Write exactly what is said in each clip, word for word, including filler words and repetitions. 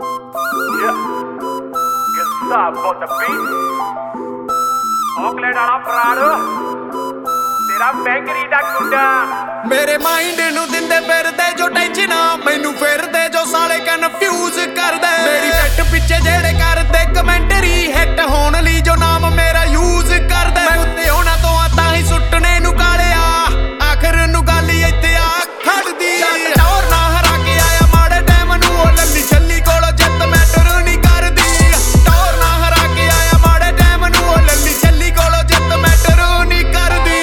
Yeah. Gazab on the beat. Oakland ਵਾਲਾ ਫਰਾੜ ਤੇਰਾ ਬੈਂਕਰੀ ਦਾ ਗੁੰਡਾ ਮੇਰੇ ਮਾਈਂਡ ਨੂੰ ਦਿੰਦੇ ਫਿਰਦੇ ਜੋ ਟੈਨਸ਼ਨਾਂ ਮੈਨੂੰ ਫਿਰਦੇ ਜੋ ਸਾਲੇ ਕਨਫਿਊਜ਼ ਕਰਦੇ ਮੇਰੀ ਫਿੱਟ ਪਿੱਛੇ ਜਿਹੜੇ ਕਰਦੇ ਕਮੈਂਟਰੀ ਹਿੱਟ ਹੋਣ ਲਈ ਜੋ ਨਾਮ ਮੇਰਾ ਯੂਜ਼ ਕਰਦੇ ਮੈਂ ਉੱਤੇ ਉਹਨਾਂ ਤੋਂ ਆ ਤਾਂ ਹੀ ਸੁੱਟਣੇ ਨੂੰ ਕਾਲਿਆ ਆਖਰ ਨੂੰ ਗੱਲ ਹੀ ਇੱਥੇ ਆ ਖੜਦੀ ਟੌਰ ਨਾ ਹਰਾ ਕੇ ਆਇਆ ਮਾੜੇ ਟਾਈਮ ਨੂੰ ਉਹ ਲੱਲੀ ਛੱਲੀ ਕੋਲ ਜਿੱਤ ਮੈਟਰ ਨਹੀਂ ਕਰਦੀ ਟੌਰ ਨਾ ਹਰਾ ਕੇ ਆਇਆ ਮਾੜੇ ਟਾਈਮ ਨੂੰ ਉਹ ਲੱਲੀ ਛੱਲੀ ਕੋਲ ਜਿੱਤ ਮੈਟਰ ਨਹੀਂ ਕਰਦੀ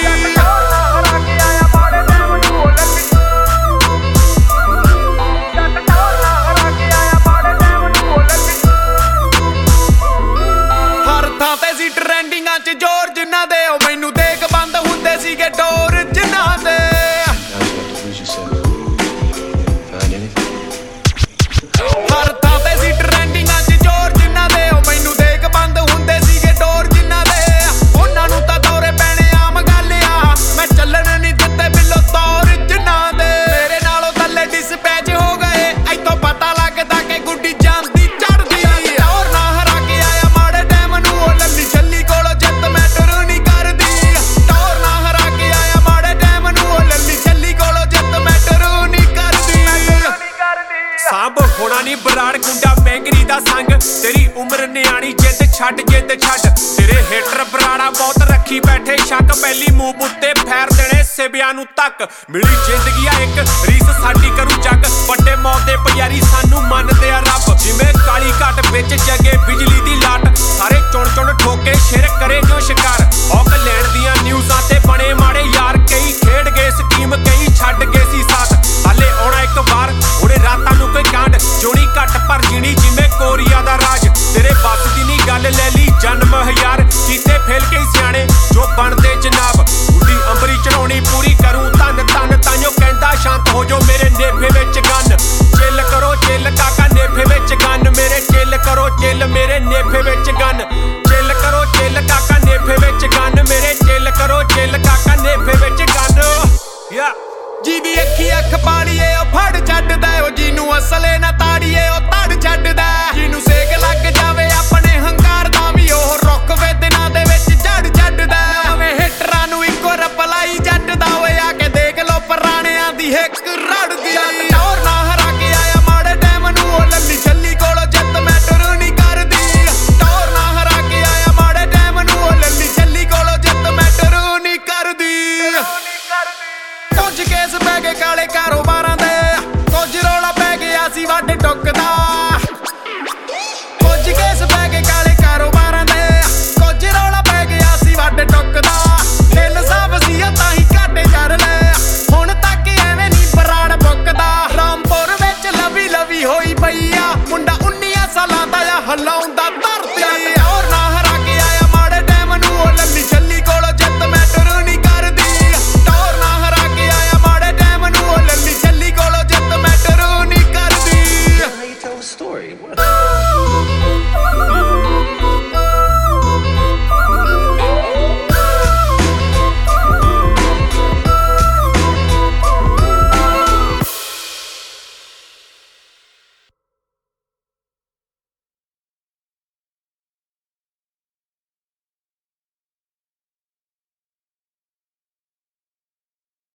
ਟ੍ਰੈਂਡਿੰਗਾਂ ਚ ਜ਼ੋਰ ਜਿਨ੍ਹਾਂ ਦੇ ਉਹ ਮੈਨੂੰ ਦੇਖ ਬੰਦ ਹੁੰਦੇ ਸੀਗੇ ਡੋਰ ਜਿਨ੍ਹਾਂ ਦੇ ਹਰ ਥਾਂ ਤੇ ਸੀ ਟ੍ਰੈਂਡਿੰਗਾਂ ਚ ਜ਼ੋਰ ਜਿਨ੍ਹਾਂ ਦੇ ਉਹ ਮੈਨੂੰ ਦੇਖ ਬੰਦ ਹੁੰਦੇ ਸੀਗੇ ਡੋਰ ਜਿਨ੍ਹਾਂ ਦੇ ਉਹਨਾਂ ਨੂੰ ਤਾਂ ਦੌਰੇ ਪੈਣੇ ਆਮ ਗੱਲ ਆ ਮੈਂ ਚੱਲਣ ਨਹੀਂ ਦਿੱਤੇ ਬਿੱਲੋ ਤੌਰ ਜਿਨ੍ਹਾਂ ਦੇ ਮੇਰੇ ਨਾਲੋਂ ਥੱਲੇ ਡਿਸਪੈਚ ਹੋ ਗਏ ਇੱਥੋਂ ਪਤਾ ਲੱਗਦਾ ਕਿ ਗੁੱਡੀ ਜਾਂਦੀ ਚੜਦੀ ਟੌਰ ਨਾ ਹਰਾ ਕੇ ਆਇਆ ਮਾੜੇ ਟਾਈਮ ਨੂੰ ਉਹ ਲੱਲੀ ਛੱਲੀ ਕੋਲ ਜਿੱਤ ਮੈਟਰ ਨਹੀਂ ਕਰਦੀ ਟੌਰ ਨਾ ਹਰਾ ਕੇ ਆਇਆ ਮਾੜੇ ਟਾਈਮ ਨੂੰ ਉਹ ਲੱਲੀ ਛੱਲੀ ਕੋਲ ਜਿੱਤ ਮੈਟਰ ਨਹੀਂ ਕਰਦੀ ਸਾਂਭ ਹੋਣਾ ਨਹੀਂ ਬਰਾੜ ਗੁੰਡਾ ਮੈਂਗਰੀ ਦਾ ਸੰਗ ਤੇਰੀ ਉਮਰ ਨਿਆਣੀ ਜਿੱਦ ਛੱਡ ਜਿੱਦ ਛੱਡ ਤੇਰੇ ਹੇਟਰ ਬਰਾੜਾ ਬਹੁਤ ਰੱਖੀ ਬੈਠੇ ਸ਼ੱਕ ਪਹਿਲੀ ਮੂਵ ਉੱਤੇ ਫੈਰ ਦੇਣੇ ਸਿਵਿਆਂ ਨੂੰ ਤੱਕ ਮਿਲੀ ਜ਼ਿੰਦਗੀ ਆ ਇੱਕ ਰੀਸ ਸਾਡੀ ਕਰੂ ਜੱਗ ਵੱਡੇ ਮੌਤ ਦੇ ਪਿਆਰੀ ਸਾਨੂੰ ਮੰਨਦੇ ਆ ਰੱਬ ਜਿਵੇਂ ਕਾਲੀ ਘਾਟ ਵਿੱਚ ਜਗੇ ਬਿਜਲੀ ਦੀ ਲਾਟ ਸਾਰੇ ਚੁਣ ਚੁਣ ਠੋਕੇ ਸ਼ੇਰ ਕਰੇ ਜੋ ਸ਼ਿਕਾਰ ਔਕ ਲੈਣ ਦੀਆਂ ਨਿਊਜ਼ਾਂ ਤੇ ਬਣੇ ਮਾੜੇ ਯਾਰ ਕਈ ਖੇਡ ਗਏ ਸਕੀਮ ਕਈ ਛੱਡ ਗਏ ਸੀ ਸਾਥ ਹਾਲੇ ਆਉਣਾ ਇੱਕ ਵਾਰ ਹੁਣੇ ਰਾਤਾਂ ਨੂੰ ਕੋਈ ਕਾਂਡ ਜੋਣੀ ਘੱਟ ਪਰ ਜੀਣੀ ਜਿਵੇਂ ਕੋਰੀਆ ਦਾ ਰਾਜ ਤੇਰੇ ਬੱਸ ਦੀ ਨਹੀਂ ਗੱਲ ਲੈ ਲਈ ਜਨਮ ਹਜ਼ਾਰ ਕੀਤੇ ਫੇਲ ਕੇ ਸਿਆਣੇ ਜੋ ਬਣਦੇ ਜਨਾਬ ਗੁੱਡੀ ਅੰਬਰੀ ਚੜਾਉਣੀ ਪੂਰੀ ਕਰੂੰ ਧੰਨ ਧੰਨ ਤਾਈਓ ਕਹਿੰਦਾ ਸ਼ਾਂਤ ਹੋ ਜੋ ਮੇਰੇ ਨੇਫੇ ਵਿੱਚ ਗੰਨ ਚਿੱਲ ਕਰੋ ਚਿੱਲ ਕਾਕਾ ਨੇਫੇ ਵਿੱਚ ਗੰਨ ਮੇਰੇ ਚਿੱਲ ਕਰੋ ਚਿੱਲ ਮੇਰੇ ਨੇਫੇ ਵਿੱਚ ਗੰਨ ਚਿੱਲ ਕਰੋ ਚਿੱਲ ਕਾਕਾ ਨੇਫੇ ਵਿੱਚ ਗੰਨ ਮੇਰੇ ਚਿੱਲ ਕਰੋ ਚਿੱਲ ਕਾਕਾ ਨੇਫੇ ਵਿੱਚ ਗੰਨ ਯਾ ਜਿਹਦੀ ਅੱਖੀ ਅੱਖ ਪਾੜੀਏ ਉਹ ਫੜ ਛੱਡਦਾ ਉਹ ਜਿਹਨੂੰ ਅਸਲੇ ਨਾ ਤਾੜੀਏ ਉਹ ਤੜ ਛੱਡਦਾ ਜਿਹਨੂੰ ਸੇਕ ਲੱਗ ਜਾਵੇ ਆਪਣੇ ਹੰਕਾਰ ਦਾ ਵੀ ਉਹ ਰੁੱਕ ਵੇ ਦਿਨਾਂ ਦੇ ਵਿੱਚ ਝੜ ਛੱਡਦਾ ਨਵੇਂ ਹਿੱਟਰਾਂ ਨੂੰ ਇੱਕੋ ਰਪਲਾਈ ਜੱਟਦਾ ਓਏ ਆ ਕੇ ਦੇਖ ਲੋ ਪੁਰਾਣਿਆਂ ਦੀ ਹਿੱਕ ਰੜਦੀ ਟੌਰ ਨਾ ਹਰਾ ਕੇ ਆਇਆ ਮਾੜੇ ਟਾਈਮ ਨੂੰ ਉਹ ਲੱਲੀ ਛੱਲੀ ਕੋਲ ਜਿੱਤ ਮੈਟਰ ਨਹੀਂ ਕਰਦੀ ਟੌਰ ਨਾ ਹਰਾ ਕੇ ਆਇਆ ਮਾੜੇ ਟਾਈਮ ਨੂੰ ਉਹ ਲੱਲੀ ਛੱਲੀ ਕੋਲ ਜਿੱਤ ਮੈਟਰ ਨਹੀਂ ਕਰਦੀ ਕੁਝ ਕੇਸ ਪੈ ਗਏ ਕਾਲੇ ਕਾਰੋਬਾਰਾਂ ਦੇ ਕੁਝ ਰੌਲਾ ਪੈ ਗਿਆ ਸੀ ਵੱਡ ਟੁੱਕ